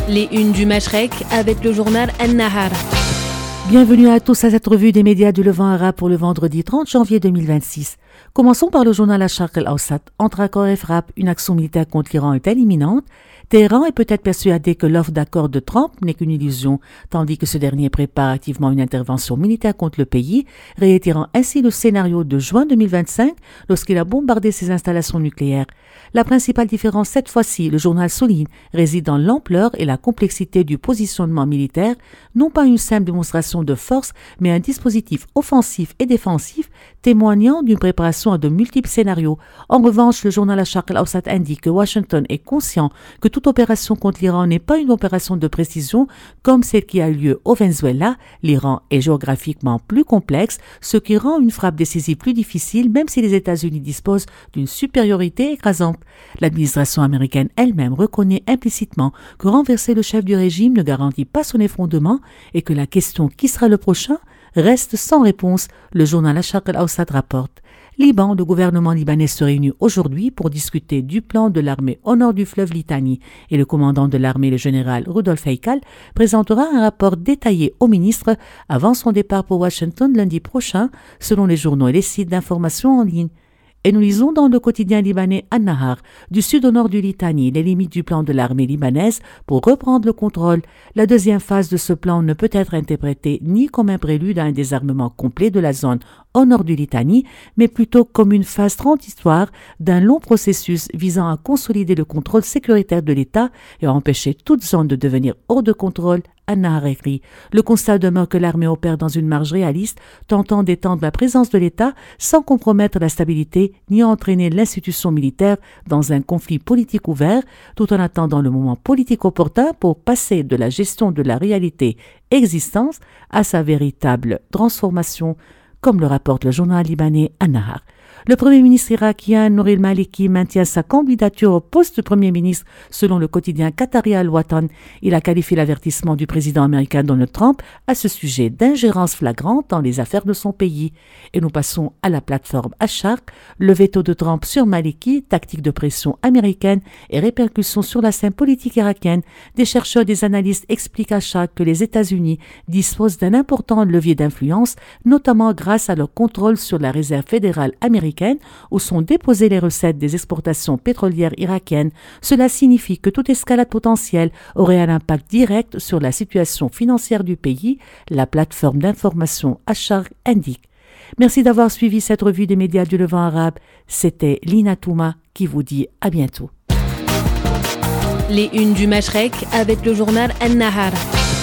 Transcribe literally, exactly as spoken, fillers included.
Les unes du Mashrek avec le journal An-Nahar. Bienvenue à tous à cette revue des médias du Levant arabe pour le vendredi trente janvier deux mille vingt-six. Commençons par le journal Al-Sharq al-Awsat. Entre accord et frappe, une action militaire contre l'Iran est-elle imminente? Téhéran est peut-être persuadé que l'offre d'accord de Trump n'est qu'une illusion, tandis que ce dernier prépare activement une intervention militaire contre le pays, réitérant ainsi le scénario de juin deux mille vingt-cinq lorsqu'il a bombardé ses installations nucléaires. La principale différence cette fois-ci, le journal souligne, réside dans l'ampleur et la complexité du positionnement militaire, non pas une simple démonstration de force, mais un dispositif offensif et défensif témoignant d'une préparation à de multiples scénarios. En revanche, le journal Al-Sharq al-Awsat indique que Washington est conscient que toute opération contre l'Iran n'est pas une opération de précision comme celle qui a eu lieu au Venezuela. L'Iran est géographiquement plus complexe, ce qui rend une frappe décisive plus difficile, même si les États-Unis disposent d'une supériorité écrasante. L'administration américaine elle-même reconnaît implicitement que renverser le chef du régime ne garantit pas son effondrement et que la question « qui sera le prochain ?» reste sans réponse, le journal Al-Sharq al-Awsat rapporte. Liban, le gouvernement libanais se réunit aujourd'hui pour discuter du plan de l'armée au nord du fleuve Litani et le commandant de l'armée, le général Rudolf Heikal, présentera un rapport détaillé au ministre avant son départ pour Washington lundi prochain, selon les journaux et les sites d'information en ligne. Et nous lisons dans le quotidien libanais An-Nahar, du sud au nord du Litani, les limites du plan de l'armée libanaise pour reprendre le contrôle. La deuxième phase de ce plan ne peut être interprétée ni comme un prélude à un désarmement complet de la zone au nord du Litani, mais plutôt comme une phase transitoire d'un long processus visant à consolider le contrôle sécuritaire de l'État et à empêcher toute zone de devenir hors de contrôle. An-Nahar écrit. Le constat demeure que l'armée opère dans une marge réaliste, tentant d'étendre la présence de l'État sans compromettre la stabilité ni entraîner l'institution militaire dans un conflit politique ouvert, tout en attendant le moment politique opportun pour passer de la gestion de la réalité existence à sa véritable transformation, comme le rapporte le journal libanais An-Nahar. Le Premier ministre irakien Nouri al-Maliki maintient sa candidature au poste de Premier ministre selon le quotidien qatari Al-Watan. Il a qualifié l'avertissement du président américain Donald Trump à ce sujet d'ingérence flagrante dans les affaires de son pays. Et nous passons à la plateforme Al-Sharq, le veto de Trump sur Maliki, tactique de pression américaine et répercussions sur la scène politique irakienne. Des chercheurs et des analystes expliquent à Al-Sharq que les États-Unis disposent d'un important levier d'influence, notamment grâce à leur contrôle sur la réserve fédérale américaine où sont déposées les recettes des exportations pétrolières irakiennes. Cela signifie que toute escalade potentielle aurait un impact direct sur la situation financière du pays, la plateforme d'information Al-Sharq indique. Merci d'avoir suivi cette revue des médias du Levant arabe. C'était Lina Touma qui vous dit à bientôt. Les unes du Mashrek avec le journal An-Nahar.